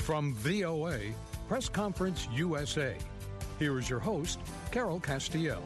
From VOA, Press Conference USA, here is your host, Carol Castiel.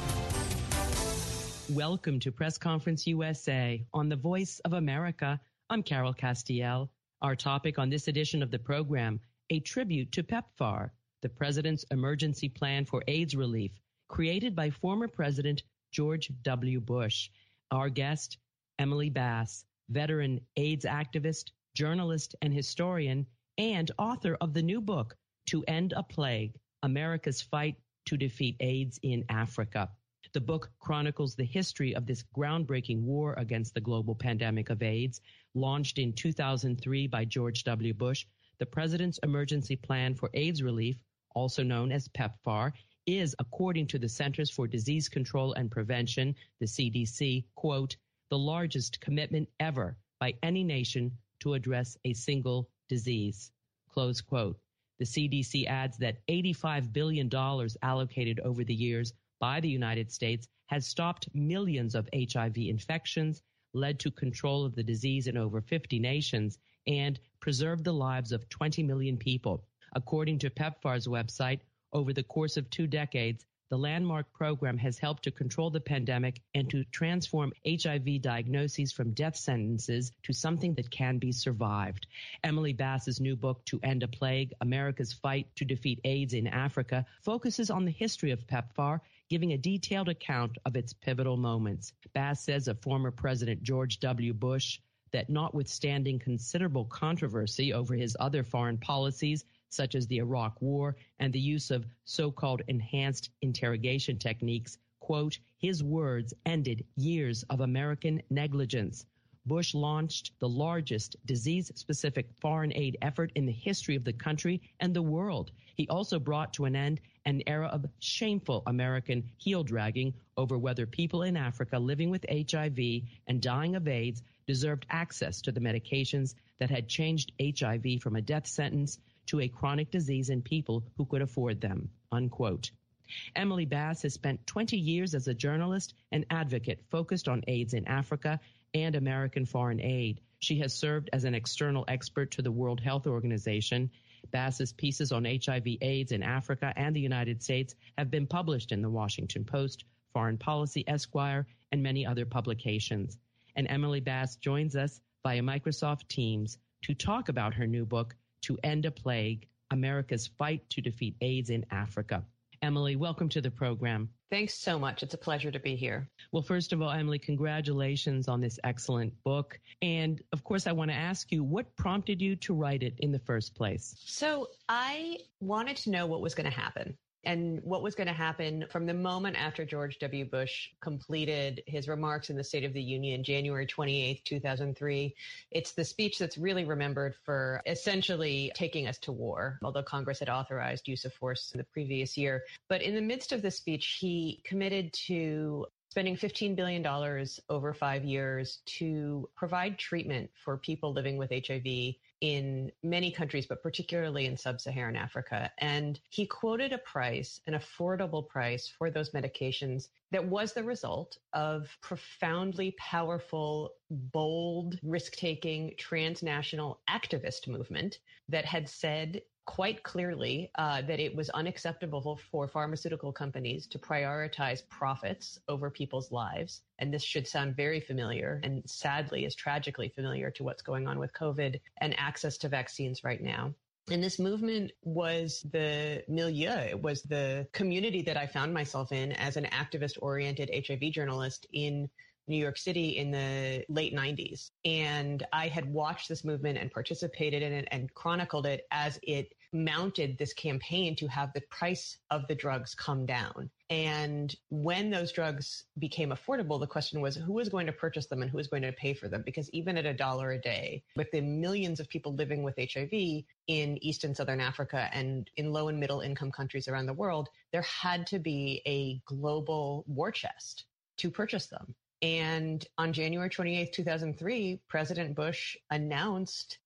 Welcome to Press Conference USA on the Voice of America. I'm Carol Castiel. Our topic on this edition of the program, a tribute to PEPFAR, the President's Emergency Plan for AIDS Relief, created by former President George W. Bush. Our guest, Emily Bass, veteran AIDS activist, journalist, and historian, and author of the new book, To End a Plague, America's Fight to Defeat AIDS in Africa. The book chronicles the history of this groundbreaking war against the global pandemic of AIDS. Launched in 2003 by George W. Bush, the President's Emergency Plan for AIDS Relief, also known as PEPFAR, is, according to the Centers for Disease Control and Prevention, the CDC, quote, the largest commitment ever by any nation to address a single disease, close quote. The CDC adds that $85 billion allocated over the years by the United States has stopped millions of HIV infections, led to control of the disease in over 50 nations, and preserved the lives of 20 million people. According to PEPFAR's website, over the course of 2 decades, the landmark program has helped to control the pandemic and to transform HIV diagnoses from death sentences to something that can be survived. Emily Bass's new book, To End a Plague, America's Fight to Defeat AIDS in Africa, focuses on the history of PEPFAR, giving a detailed account of its pivotal moments. Bass says of former President George W. Bush that notwithstanding considerable controversy over his other foreign policies, such as the Iraq War and the use of so-called enhanced interrogation techniques, quote, his words ended years of American negligence. Bush launched the largest disease-specific foreign aid effort in the history of the country and the world. He also brought to an end an era of shameful American heel-dragging over whether people in Africa living with HIV and dying of AIDS deserved access to the medications that had changed HIV from a death sentence to a chronic disease in people who could afford them, unquote. Emily Bass has spent 20 years as a journalist and advocate focused on AIDS in Africa and American foreign aid. She has served as an external expert to the World Health Organization. Bass's pieces on HIV/AIDS in Africa and the United States have been published in the Washington Post, Foreign Policy, Esquire, and many other publications. And Emily Bass joins us via Microsoft Teams to talk about her new book, To End a Plague, America's Fight to Defeat AIDS in Africa. Emily, welcome to the program. Thanks so much. It's a pleasure to be here. Well, first of all, Emily, congratulations on this excellent book. And of course, I want to ask you, what prompted you to write it in the first place? So I wanted to know what was going to happen. And what was going to happen from the moment after George W. Bush completed his remarks in the State of the Union, January 28th, 2003. It's the speech that's really remembered for essentially taking us to war, although Congress had authorized use of force in the previous year. But in the midst of the speech, he committed to spending $15 billion over 5 years to provide treatment for people living with HIV in many countries, but particularly in sub-Saharan Africa. And he quoted a price, an affordable price for those medications that was the result of profoundly powerful, bold, risk-taking, transnational activist movement that had said quite clearly that it was unacceptable for pharmaceutical companies to prioritize profits over people's lives. And this should sound very familiar and sadly is tragically familiar to what's going on with COVID and access to vaccines right now. And this movement was the milieu. It was the community that I found myself in as an activist-oriented HIV journalist in New York City in the late 90s. And I had watched this movement and participated in it and chronicled it as it mounted this campaign to have the price of the drugs come down. And when those drugs became affordable, the question was who was going to purchase them and who was going to pay for them? Because even at $1 a day, with the millions of people living with HIV in East and Southern Africa and in low and middle income countries around the world, there had to be a global war chest to purchase them. And on January 28th, 2003, President Bush announced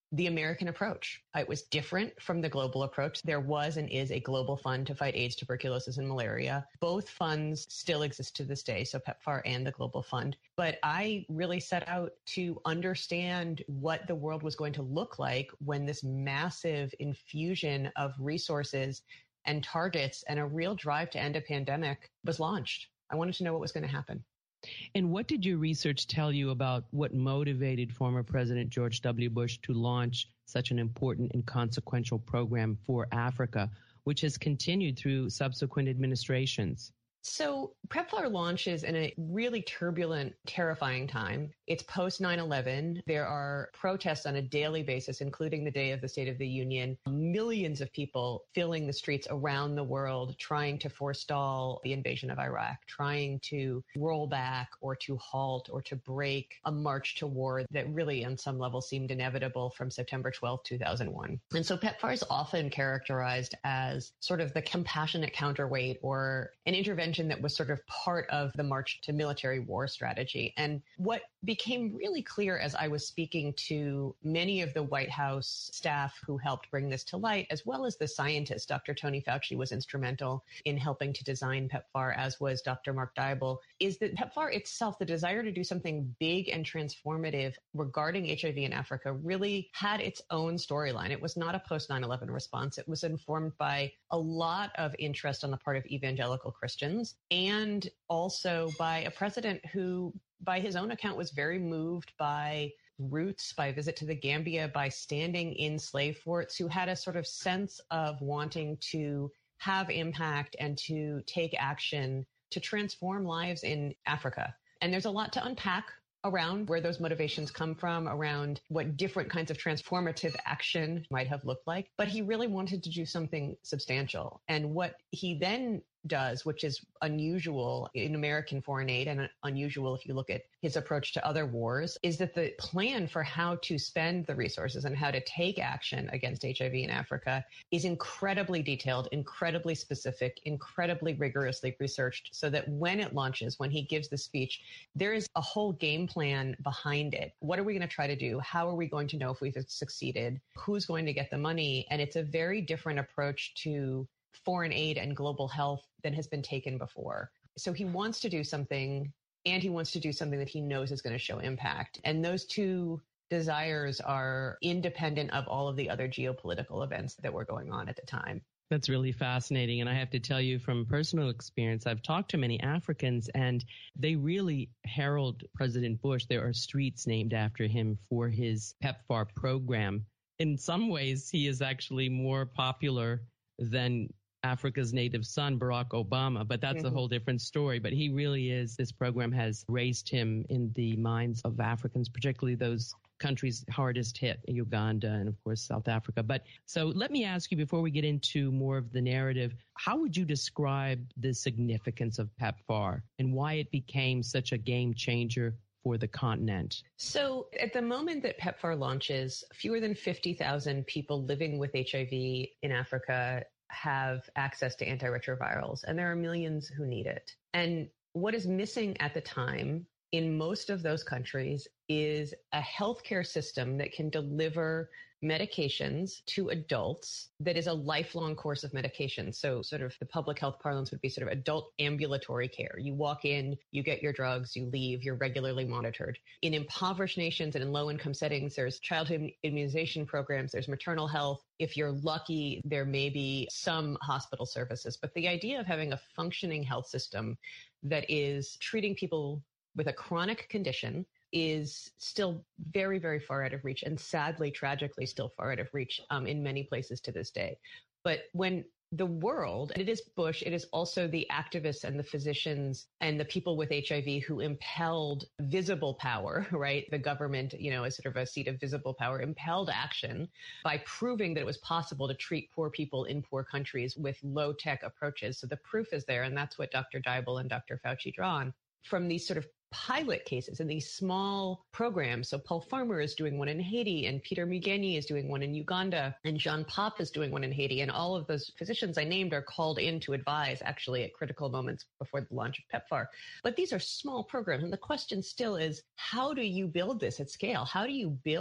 the American approach. It was different from the global approach. There was and is a global fund to fight AIDS, tuberculosis, and malaria. Both funds still exist to this day, so PEPFAR and the Global Fund. But I really set out to understand what the world was going to look like when this massive infusion of resources and targets and a real drive to end a pandemic was launched. I wanted to know what was going to happen. And what did your research tell you about what motivated former President George W. Bush to launch such an important and consequential program for Africa, which has continued through subsequent administrations? So PEPFAR launches in a really turbulent, terrifying time. It's post 9/11. There are protests on a daily basis, including the day of the State of the Union. Millions of people filling the streets around the world, trying to forestall the invasion of Iraq, trying to roll back or to halt or to break a march to war that really on some level seemed inevitable from September 12, 2001. And so PEPFAR is often characterized as sort of the compassionate counterweight or an intervention that was sort of part of the march to military war strategy. And what became really clear as I was speaking to many of the White House staff who helped bring this to light, as well as the scientist, Dr. Tony Fauci was instrumental in helping to design PEPFAR, as was Dr. Mark Dybul, is that PEPFAR itself, the desire to do something big and transformative regarding HIV in Africa, really had its own storyline. It was not a post 9/11 response. It was informed by a lot of interest on the part of evangelical Christians, and also by a president who, by his own account, was very moved by roots, by a visit to the Gambia, by standing in slave forts, who had a sort of sense of wanting to have impact and to take action to transform lives in Africa. And there's a lot to unpack around where those motivations come from, around what different kinds of transformative action might have looked like. But he really wanted to do something substantial. And what he then does, which is unusual in American foreign aid and unusual if you look at his approach to other wars, is that the plan for how to spend the resources and how to take action against HIV in Africa is incredibly detailed, incredibly specific, incredibly rigorously researched, so that when it launches, when he gives the speech, there is a whole game plan behind it. What are we going to try to do? How are we going to know if we've succeeded? Who's going to get the money? And it's a very different approach to foreign aid and global health than has been taken before. So he wants to do something, and he wants to do something that he knows is going to show impact. And those two desires are independent of all of the other geopolitical events that were going on at the time. That's really fascinating. And I have to tell you from personal experience, I've talked to many Africans and they really herald President Bush. There are streets named after him for his PEPFAR program. In some ways, he is actually more popular than Africa's native son, Barack Obama, but that's a whole different story. But he really is, this program has raised him in the minds of Africans, particularly those countries hardest hit, Uganda and of course South Africa. But so let me ask you, before we get into more of the narrative, how would you describe the significance of PEPFAR and why it became such a game changer for the continent? So at the moment that PEPFAR launches, fewer than 50,000 people living with HIV in Africa have access to antiretrovirals, and there are millions who need it. And what is missing at the time in most of those countries is a healthcare system that can deliver medications to adults that is a lifelong course of medication. So sort of the public health parlance would be sort of adult ambulatory care. You walk in, you get your drugs, you leave, you're regularly monitored. In impoverished nations and in low-income settings, there's childhood immunization programs, there's maternal health. If you're lucky, there may be some hospital services. But the idea of having a functioning health system that is treating people with a chronic condition is still very, very far out of reach, and sadly, tragically, still far out of reach in many places to this day. But when the world, and it is Bush, it is also the activists and the physicians and the people with HIV who impelled visible power, right? The government, as sort of a seat of visible power, impelled action by proving that it was possible to treat poor people in poor countries with low-tech approaches. So the proof is there, and that's what Dr. Dybul and Dr. Fauci draw on from these sort of pilot cases and these small programs. So Paul Farmer is doing one in Haiti, and Peter Mugeni is doing one in Uganda, and Jean Pop is doing one in Haiti. And all of those physicians I named are called in to advise actually at critical moments before the launch of PEPFAR. But these are small programs. And the question still is, how do you build this at scale? How do you build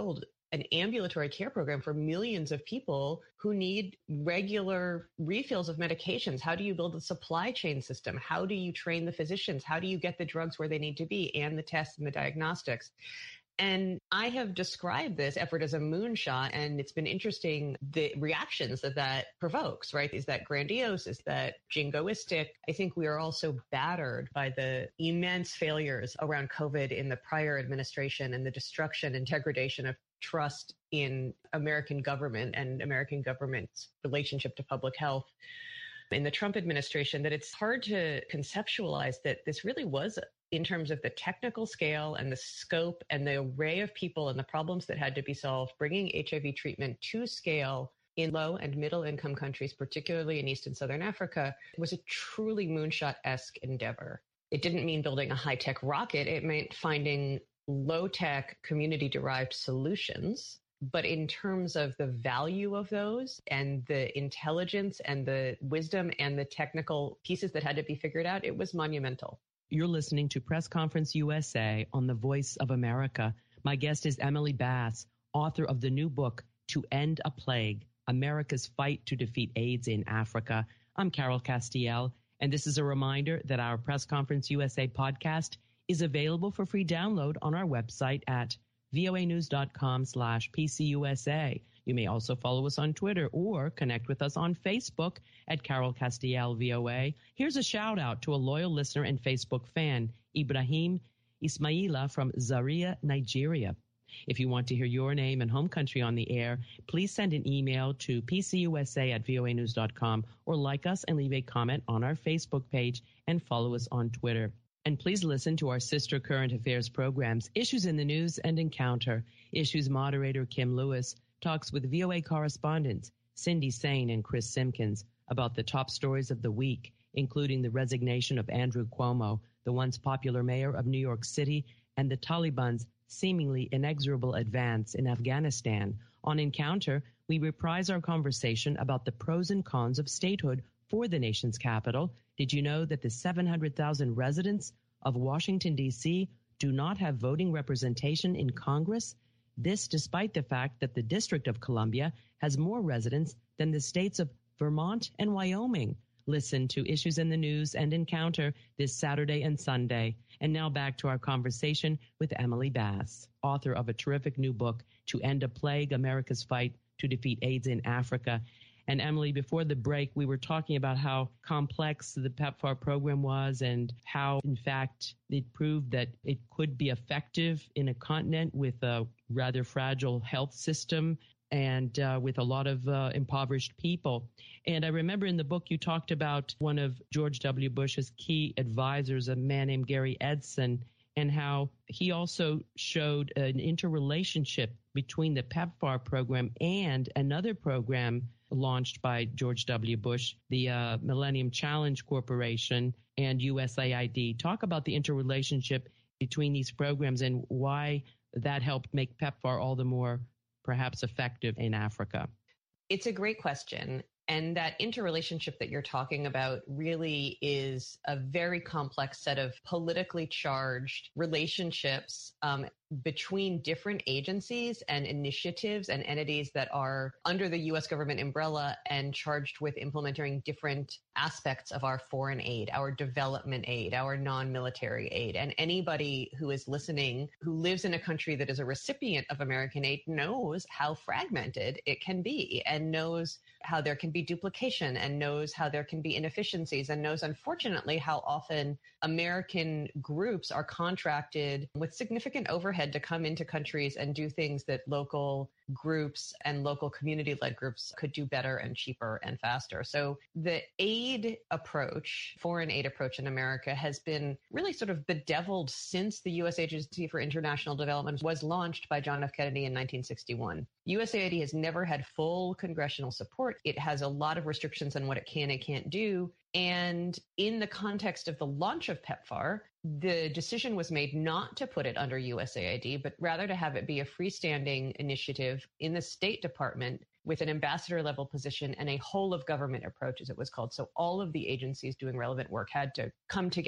an ambulatory care program for millions of people who need regular refills of medications? How do you build a supply chain system? How do you train the physicians? How do you get the drugs where they need to be and the tests and the diagnostics? And I have described this effort as a moonshot, and it's been interesting the reactions that provokes, right? Is that grandiose? Is that jingoistic? I think we are also battered by the immense failures around COVID in the prior administration and the destruction and degradation of trust in American government and American government's relationship to public health in the Trump administration, that it's hard to conceptualize that this really was, in terms of the technical scale and the scope and the array of people and the problems that had to be solved, bringing HIV treatment to scale in low and middle income countries, particularly in East and Southern Africa, was a truly moonshot-esque endeavor. It didn't mean building a high-tech rocket. It meant finding low-tech, community-derived solutions. But in terms of the value of those and the intelligence and the wisdom and the technical pieces that had to be figured out, it was monumental. You're listening to Press Conference USA on the Voice of America. My guest is Emily Bass, author of the new book, To End a Plague, America's Fight to Defeat AIDS in Africa. I'm Carol Castiel, and this is a reminder that our Press Conference USA podcast is available for free download on our website at voanews.com/PCUSA. You may also follow us on Twitter or connect with us on Facebook at Carol Castiel VOA. Here's a shout out to a loyal listener and Facebook fan, Ibrahim Ismaila from Zaria, Nigeria. If you want to hear your name and home country on the air, please send an email to pcusa@voanews.com or like us and leave a comment on our Facebook page and follow us on Twitter. And please listen to our sister current affairs programs, Issues in the News and Encounter. Issues moderator Kim Lewis talks with VOA correspondents Cindy Sain and Chris Simpkins about the top stories of the week, including the resignation of Andrew Cuomo, the once popular mayor of New York City, and the Taliban's seemingly inexorable advance in Afghanistan. On Encounter, we reprise our conversation about the pros and cons of statehood for the nation's capital. Did you know that the 700,000 residents of Washington, D.C. do not have voting representation in Congress? This despite the fact that the District of Columbia has more residents than the states of Vermont and Wyoming. Listen to Issues in the News and Encounter this Saturday and Sunday. And now back to our conversation with Emily Bass, author of a terrific new book, To End a Plague, America's Fight to Defeat AIDS in Africa. And Emily, before the break, we were talking about how complex the PEPFAR program was and how, in fact, it proved that it could be effective in a continent with a rather fragile health system and with a lot of impoverished people. And I remember in the book you talked about one of George W. Bush's key advisors, a man named Gary Edson, and how he also showed an interrelationship between the PEPFAR program and another program launched by George W. Bush, the Millennium Challenge Corporation and USAID. Talk about the interrelationship between these programs and why that helped make PEPFAR all the more perhaps effective in Africa. It's a great question. And that interrelationship that you're talking about really is a very complex set of politically charged relationships between different agencies and initiatives and entities that are under the U.S. government umbrella and charged with implementing different aspects of our foreign aid, our development aid, our non-military aid. And anybody who is listening who lives in a country that is a recipient of American aid knows how fragmented it can be and knows how there can be duplication and knows how there can be inefficiencies and knows, unfortunately, how often American groups are contracted with significant overhead to come into countries and do things that local groups and local community-led groups could do better and cheaper and faster. So the aid approach, foreign aid approach in America has been really sort of bedeviled since the U.S. Agency for International Development was launched by John F. Kennedy in 1961. USAID has never had full congressional support. It has a lot of restrictions on what it can and can't do. And in the context of the launch of PEPFAR, the decision was made not to put it under USAID, but rather to have it be a freestanding initiative in the State Department with an ambassador level position and a whole of government approach, as it was called. So all of the agencies doing relevant work had to come together.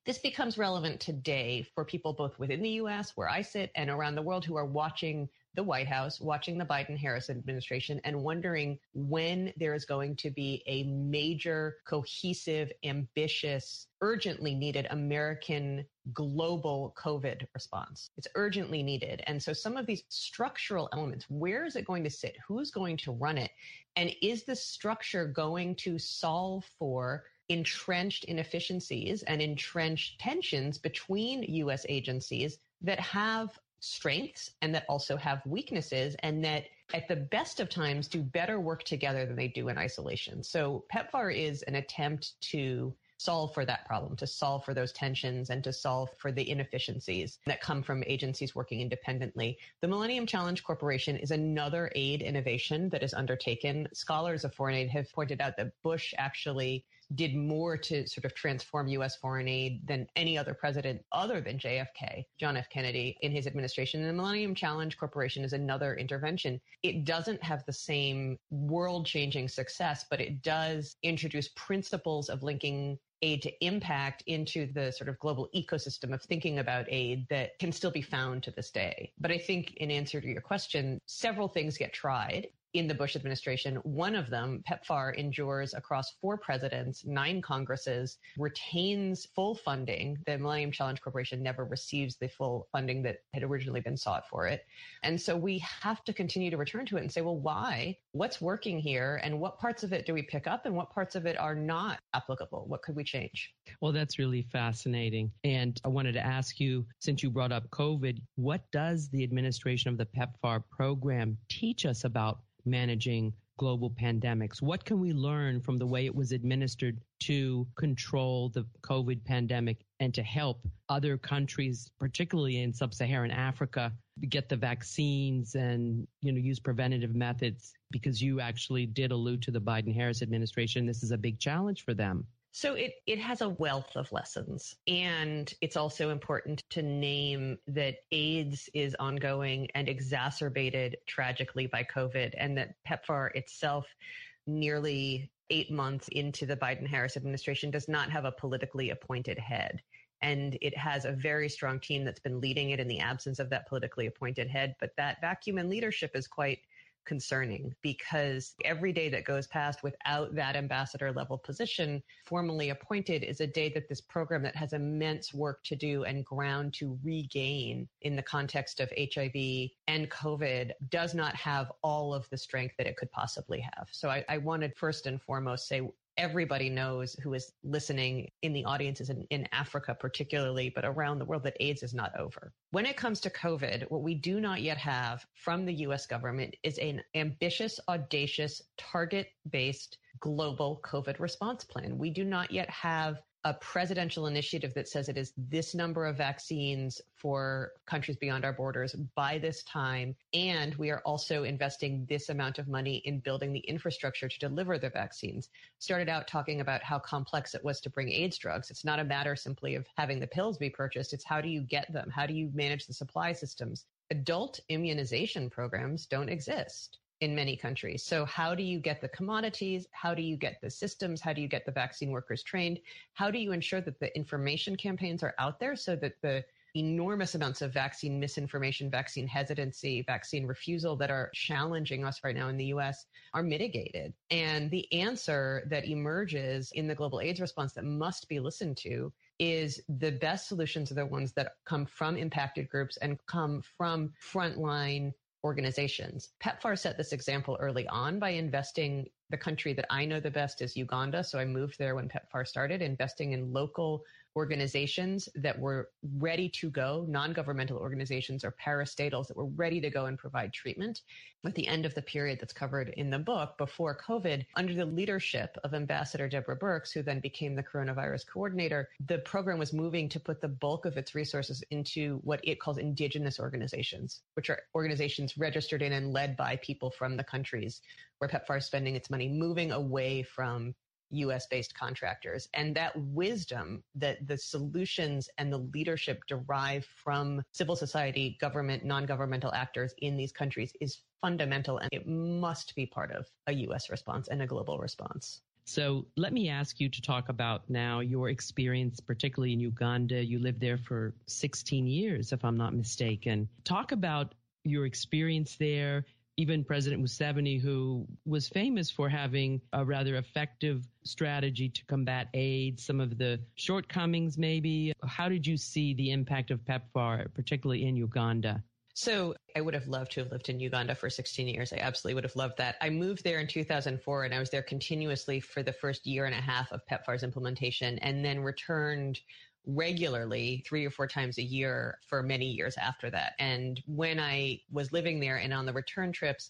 This becomes relevant today for people both within the U.S., where I sit, and around the world who are watching the White House, watching the Biden-Harris administration, and wondering when there is going to be a major, cohesive, ambitious, urgently needed American global COVID response. It's urgently needed. And so some of these structural elements, where is it going to sit? Who's going to run it? And is the structure going to solve for entrenched inefficiencies and entrenched tensions between U.S. agencies that have strengths and that also have weaknesses, and that at the best of times do better work together than they do in isolation? So PEPFAR is an attempt to solve for that problem, to solve for those tensions and to solve for the inefficiencies that come from agencies working independently. The Millennium Challenge Corporation is another aid innovation that is undertaken. Scholars of foreign aid have pointed out that Bush actually did more to sort of transform U.S. foreign aid than any other president other than JFK, John F. Kennedy, in his administration. And the Millennium Challenge Corporation is another intervention. It doesn't have the same world-changing success, but it does introduce principles of linking aid to impact into the sort of global ecosystem of thinking about aid that can still be found to this day. But I think in answer to your question, several things get tried in the Bush administration. One of them, PEPFAR, endures across 4 presidents, 9 Congresses, retains full funding. The Millennium Challenge Corporation never receives the full funding that had originally been sought for it. And so we have to continue to return to it and say, well, why? What's working here? And what parts of it do we pick up? And what parts of it are not applicable? What could we change? Well, that's really fascinating. And I wanted to ask you, since you brought up COVID, what does the administration of the PEPFAR program teach us about managing global pandemics? What can we learn from the way it was administered to control the COVID pandemic and to help other countries, particularly in sub-Saharan Africa, get the vaccines and, use preventative methods? Because you actually did allude to the Biden-Harris administration. This is a big challenge for them. So it has a wealth of lessons. And it's also important to name that AIDS is ongoing and exacerbated tragically by COVID, and that PEPFAR itself, nearly 8 months into the Biden-Harris administration, does not have a politically appointed head. And it has a very strong team that's been leading it in the absence of that politically appointed head. But that vacuum in leadership is quite concerning, because every day that goes past without that ambassador level position formally appointed is a day that this program that has immense work to do and ground to regain in the context of HIV and COVID does not have all of the strength that it could possibly have. So I wanted first and foremost say, everybody knows, who is listening in the audiences in Africa particularly, but around the world, that AIDS is not over. When it comes to COVID, what we do not yet have from the U.S. government is an ambitious, audacious, target-based global COVID response plan. We do not yet have a presidential initiative that says it is this number of vaccines for countries beyond our borders by this time. And we are also investing this amount of money in building the infrastructure to deliver the vaccines. Started out talking about how complex it was to bring AIDS drugs. It's not a matter simply of having the pills be purchased. It's how do you get them? How do you manage the supply systems? Adult immunization programs don't exist in many countries. So how do you get the commodities? How do you get the systems? How do you get the vaccine workers trained? How do you ensure that the information campaigns are out there so that the enormous amounts of vaccine misinformation, vaccine hesitancy, vaccine refusal that are challenging us right now in the US are mitigated? And the answer that emerges in the global AIDS response that must be listened to is the best solutions are the ones that come from impacted groups and come from frontline organizations. PEPFAR set this example early on by investing. The country that I know the best is Uganda. So I moved there when PEPFAR started, investing in local organizations that were ready to go, non-governmental organizations or parastatals that were ready to go and provide treatment. At the end of the period that's covered in the book, before COVID, under the leadership of Ambassador Deborah Birx, who then became the coronavirus coordinator, the program was moving to put the bulk of its resources into what it calls indigenous organizations, which are organizations registered in and led by people from the countries where PEPFAR is spending its money, moving away from US-based contractors. And that wisdom that the solutions and the leadership derive from civil society, government, non-governmental actors in these countries is fundamental, and it must be part of a US response and a global response. So let me ask you to talk about now your experience, particularly in Uganda. You lived there for 16 years, if I'm not mistaken. Talk about your experience there. Even President Museveni, who was famous for having a rather effective strategy to combat AIDS, some of the shortcomings maybe. How did you see the impact of PEPFAR, particularly in Uganda? So I would have loved to have lived in Uganda for 16 years. I absolutely would have loved that. I moved there in 2004 and I was there continuously for the first year and a half of PEPFAR's implementation, and then returned regularly 3 or 4 times a year for many years after that. And when I was living there and on the return trips,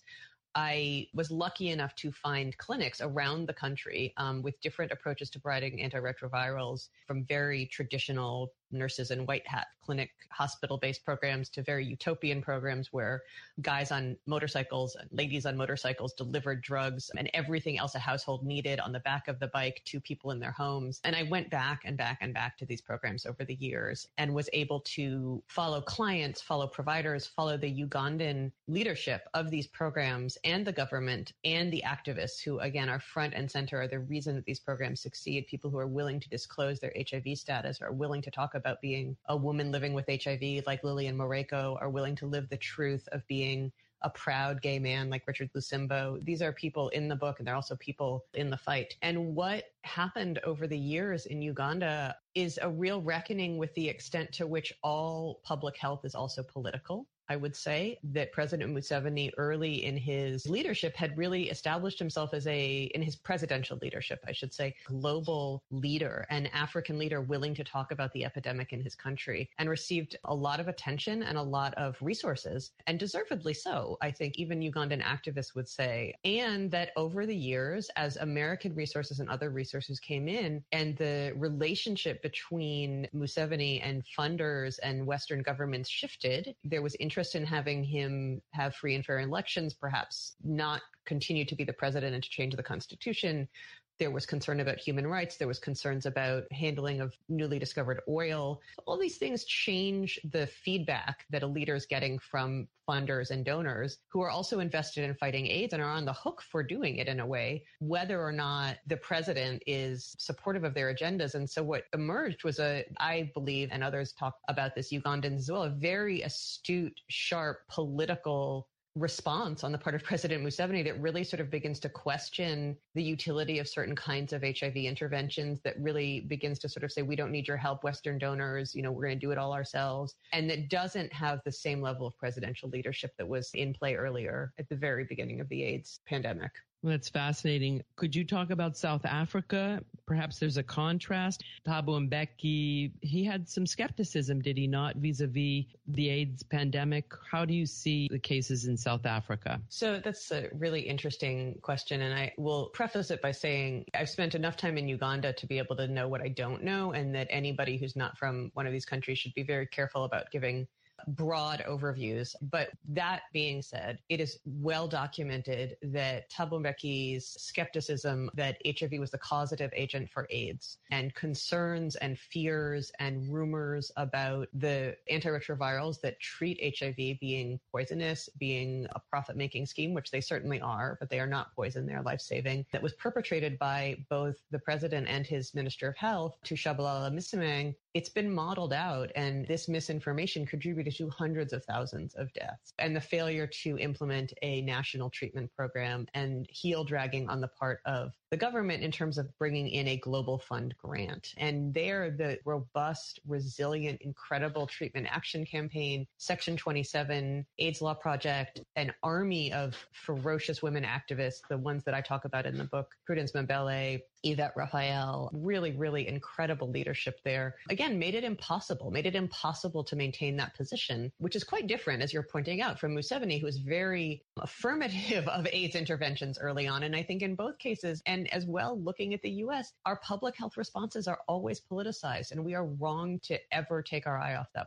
I was lucky enough to find clinics around the country with different approaches to providing antiretrovirals, from very traditional nurses in white hat clinic hospital-based programs to very utopian programs where guys on motorcycles and ladies on motorcycles delivered drugs and everything else a household needed on the back of the bike to people in their homes. And I went back and back and back to these programs over the years and was able to follow clients, follow providers, follow the Ugandan leadership of these programs and the government and the activists who, again, are front and center, are the reason that these programs succeed. People who are willing to disclose their HIV status, are willing to talk about being a woman living with HIV like Lillian Moreko, are willing to live the truth of being a proud gay man like Richard Lusimbo. These are people in the book, and they're also people in the fight. And what happened over the years in Uganda is a real reckoning with the extent to which all public health is also political. I would say that President Museveni early in his leadership had really established himself as in his presidential leadership, I should say, global leader, an African leader willing to talk about the epidemic in his country, and received a lot of attention and a lot of resources, and deservedly so, I think even Ugandan activists would say. And that over the years, as American resources and other resources came in, and the relationship between Museveni and funders and Western governments shifted, there was interest in having him have free and fair elections, perhaps not continue to be the president and to change the constitution. There was concern about human rights. There was concerns about handling of newly discovered oil. All these things change the feedback that a leader is getting from funders and donors who are also invested in fighting AIDS and are on the hook for doing it in a way, whether or not the president is supportive of their agendas. And so what emerged was I believe, and others talk about this, Ugandans as well, a very astute, sharp political response on the part of President Museveni that really sort of begins to question the utility of certain kinds of HIV interventions, that really begins to sort of say, we don't need your help, Western donors, we're going to do it all ourselves. And that doesn't have the same level of presidential leadership that was in play earlier at the very beginning of the AIDS pandemic. Well, that's fascinating. Could you talk about South Africa? Perhaps there's a contrast. Thabo Mbeki, he had some skepticism, did he not, vis-a-vis the AIDS pandemic? How do you see the cases in South Africa? So that's a really interesting question. And I will preface it by saying I've spent enough time in Uganda to be able to know what I don't know, and that anybody who's not from one of these countries should be very careful about giving broad overviews. But that being said, it is well documented that Thabo Mbeki's skepticism that HIV was the causative agent for AIDS, and concerns and fears and rumors about the antiretrovirals that treat HIV being poisonous, being a profit-making scheme, which they certainly are, but they are not poison, they're life-saving, that was perpetrated by both the president and his Minister of Health, Tshabalala Msimang. It's been modeled out, and this misinformation contributed to hundreds of thousands of deaths. And the failure to implement a national treatment program, and heel dragging on the part of the government in terms of bringing in a global fund grant. And there, the robust, resilient, incredible treatment action campaign, Section 27, AIDS Law Project, an army of ferocious women activists, the ones that I talk about in the book, Prudence Mbele, Yvette Raphael, really, really incredible leadership there. Again, made it impossible to maintain that position, which is quite different, as you're pointing out, from Museveni, who was very affirmative of AIDS interventions early on. And I think in both cases, and as well looking at the U.S., our public health responses are always politicized, and we are wrong to ever take our eye off that ball.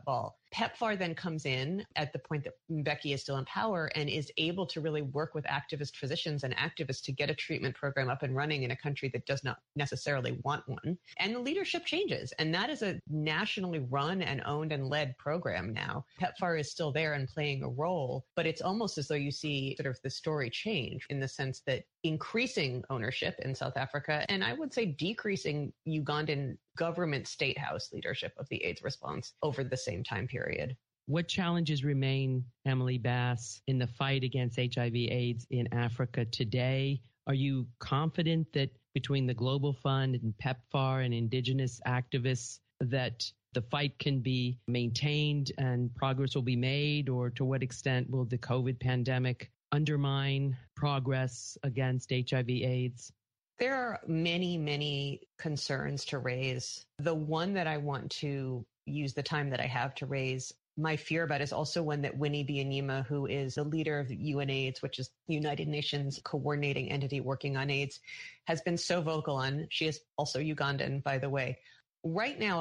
PEPFAR then comes in at the point that Mbeki is still in power and is able to really work with activist physicians and activists to get a treatment program up and running in a country that does not necessarily want one. And the leadership changes. And that is a nationally run and owned and led program now. PEPFAR is still there and playing a role, but it's almost as though you see sort of the story change in the sense that increasing ownership in South Africa, and I would say decreasing Ugandan government state house leadership of the AIDS response over the same time period. What challenges remain, Emily Bass, in the fight against HIV/AIDS in Africa today? Are you confident that between the Global Fund and PEPFAR and indigenous activists that the fight can be maintained and progress will be made? Or to what extent will the COVID pandemic undermine progress against HIV/AIDS? There are many, many concerns to raise. The one that I want to use the time that I have to raise my fear about is also one that Winnie Byanyima, who is the leader of UNAIDS, which is the United Nations coordinating entity working on AIDS, has been so vocal on. She is also Ugandan, by the way. Right now,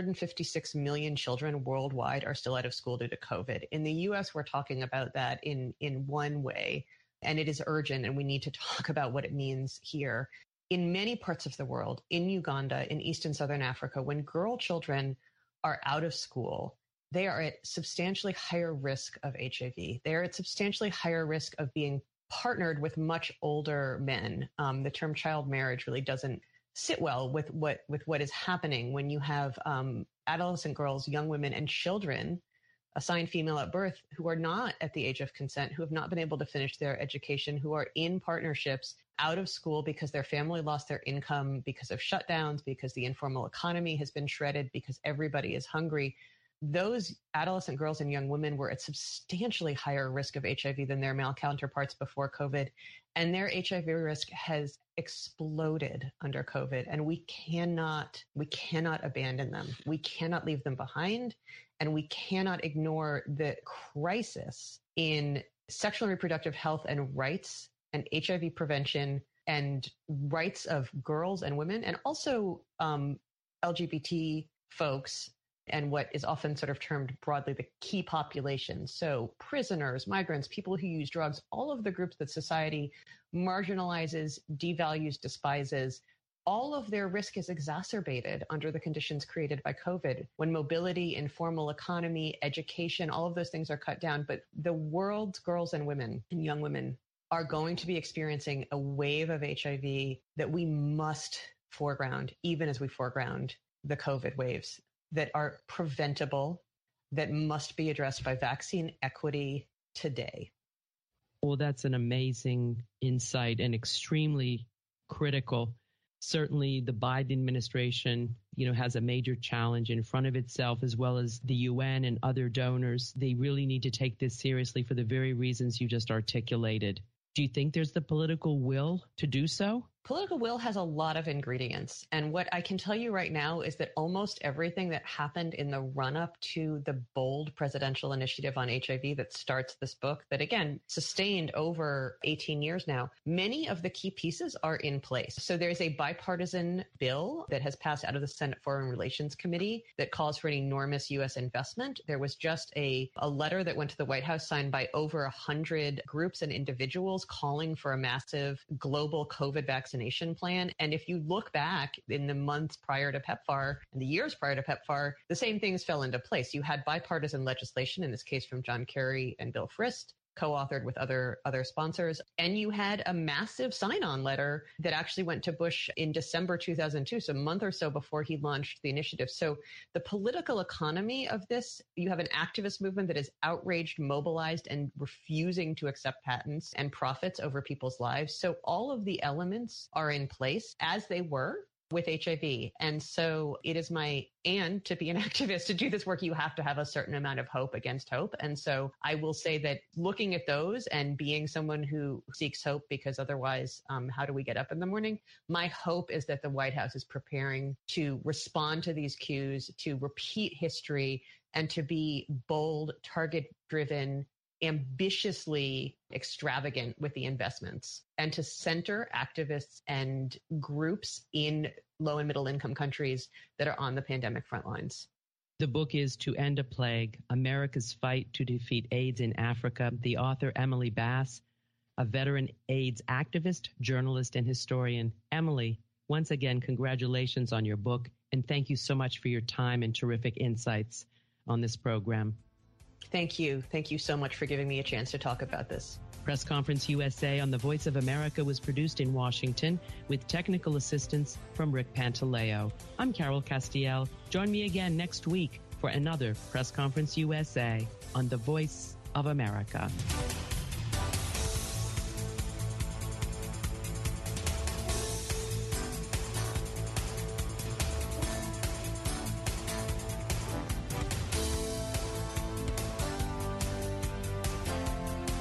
156 million children worldwide are still out of school due to COVID. In the US, we're talking about that in one way, and it is urgent, and we need to talk about what it means here. In many parts of the world, in Uganda, in East and Southern Africa, when girl children are out of school, they are at substantially higher risk of HIV. They are at substantially higher risk of being partnered with much older men. The term child marriage really doesn't sit well with what is happening when you have adolescent girls, young women, and children assigned female at birth who are not at the age of consent, who have not been able to finish their education, who are in partnerships out of school because their family lost their income because of shutdowns, because the informal economy has been shredded, because everybody is hungry. Those adolescent girls and young women were at substantially higher risk of HIV than their male counterparts before COVID. And their HIV risk has exploded under COVID. And we cannot abandon them. We cannot leave them behind. And we cannot ignore the crisis in sexual and reproductive health and rights and HIV prevention and rights of girls and women, and also LGBT folks, and what is often sort of termed broadly the key population. So prisoners, migrants, people who use drugs, all of the groups that society marginalizes, devalues, despises, all of their risk is exacerbated under the conditions created by COVID. When mobility, informal economy, education, all of those things are cut down. But the world's girls and women and young women are going to be experiencing a wave of HIV that we must foreground, even as we foreground the COVID waves that are preventable, that must be addressed by vaccine equity today. Well, that's an amazing insight and extremely critical. Certainly the Biden administration, has a major challenge in front of itself, as well as the UN and other donors. They really need to take this seriously for the very reasons you just articulated. Do you think there's the political will to do so? Political will has a lot of ingredients. And what I can tell you right now is that almost everything that happened in the run-up to the bold presidential initiative on HIV that starts this book, that again, sustained over 18 years now, many of the key pieces are in place. So there's a bipartisan bill that has passed out of the Senate Foreign Relations Committee that calls for an enormous U.S. investment. There was just a letter that went to the White House signed by over 100 groups and individuals calling for a massive global COVID vaccination plan. And if you look back in the months prior to PEPFAR and the years prior to PEPFAR, the same things fell into place. You had bipartisan legislation, in this case from John Kerry and Bill Frist, co-authored with other sponsors. And you had a massive sign-on letter that actually went to Bush in December 2002, so a month or so before he launched the initiative. So the political economy of this, you have an activist movement that is outraged, mobilized, and refusing to accept patents and profits over people's lives. So all of the elements are in place as they were with HIV. And so it is and to be an activist, to do this work, you have to have a certain amount of hope against hope. And so I will say that looking at those and being someone who seeks hope, because otherwise, how do we get up in the morning? My hope is that the White House is preparing to respond to these cues, to repeat history, and to be bold, target-driven, ambitiously extravagant with the investments, and to center activists and groups in low and middle income countries that are on the pandemic front lines. The book is To End a Plague, America's Fight to Defeat AIDS in Africa. The author, Emily Bass, a veteran AIDS activist, journalist, and historian. Emily, once again, congratulations on your book, and thank you so much for your time and terrific insights on this program. Thank you. Thank you so much for giving me a chance to talk about this. Press Conference USA on the Voice of America was produced in Washington with technical assistance from Rick Pantaleo. I'm Carol Castiel. Join me again next week for another Press Conference USA on the Voice of America.